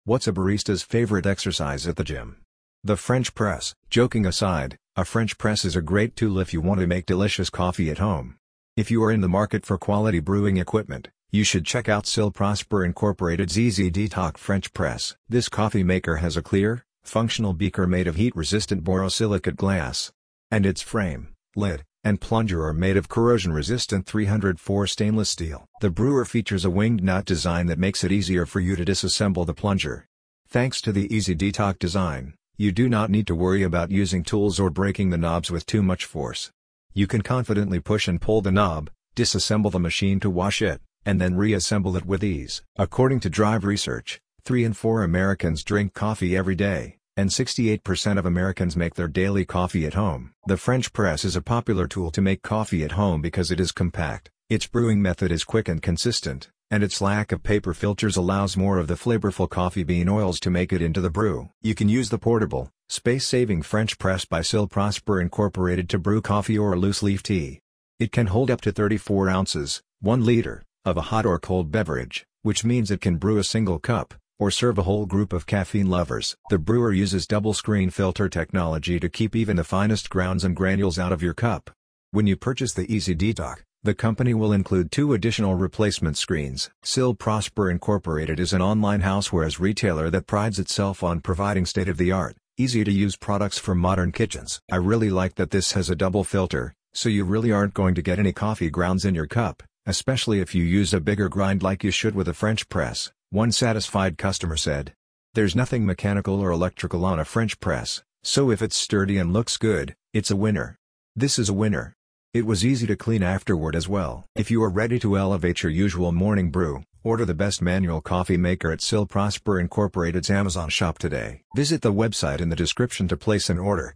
What's a barista's favorite exercise at the gym? The French press. Joking aside, a French press is a great tool if you want to make delicious coffee at home. If you are in the market for quality brewing equipment, you should check out Sil Prosper Incorporated's Easy Detox French Press. This coffee maker has a clear, functional beaker made of heat-resistant borosilicate glass. And its frame, lid, and plunger are made of corrosion-resistant 304 stainless steel. The brewer features a winged nut design that makes it easier for you to disassemble the plunger. Thanks to the Easy Detox design, you do not need to worry about using tools or breaking the knobs with too much force. You can confidently push and pull the knob, disassemble the machine to wash it, and then reassemble it with ease. According to Drive Research, 3 in 4 Americans drink coffee every day, and 68% of Americans make their daily coffee at home. The French press is a popular tool to make coffee at home because it is compact, its brewing method is quick and consistent, and its lack of paper filters allows more of the flavorful coffee bean oils to make it into the brew. You can use the portable, space-saving French press by Sil Prosper Incorporated to brew coffee or loose leaf tea. It can hold up to 34 ounces, 1 liter, of a hot or cold beverage, which means it can brew a single cup, or serve a whole group of caffeine lovers. The brewer uses double-screen filter technology to keep even the finest grounds and granules out of your cup. When you purchase the Easy Detox, the company will include 2 additional replacement screens. Sil Prosper Incorporated is an online housewares retailer that prides itself on providing state-of-the-art, easy-to-use products for modern kitchens. I really like that this has a double filter, so you really aren't going to get any coffee grounds in your cup, especially if you use a bigger grind like you should with a French press, one satisfied customer said. There's nothing mechanical or electrical on a French press, so if it's sturdy and looks good, it's a winner. This is a winner. It was easy to clean afterward as well. If you are ready to elevate your usual morning brew, order the best manual coffee maker at Sil Prosper Incorporated's Amazon shop today. Visit the website in the description to place an order.